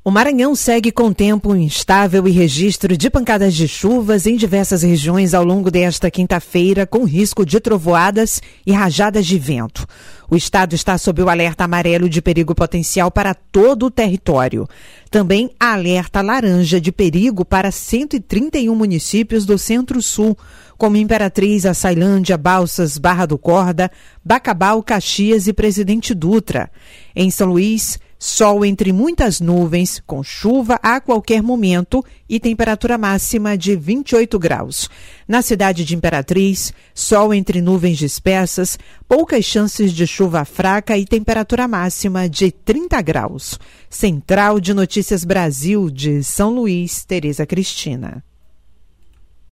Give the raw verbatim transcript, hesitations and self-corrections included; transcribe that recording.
O Maranhão segue com tempo instável e registro de pancadas de chuvas em diversas regiões ao longo desta quinta-feira, com risco de trovoadas e rajadas de vento. O estado está sob o alerta amarelo de perigo potencial para todo o território. Também há alerta laranja de perigo para cento e trinta e um municípios do Centro-Sul, como Imperatriz, Açailândia, Balsas, Barra do Corda, Bacabal, Caxias e Presidente Dutra. Em São Luís, sol entre muitas nuvens, com chuva a qualquer momento e temperatura máxima de vinte e oito graus. Na cidade de Imperatriz, sol entre nuvens dispersas, poucas chances de chuva fraca e temperatura máxima de trinta graus. Central de Notícias Brasil de São Luís, Tereza Cristina.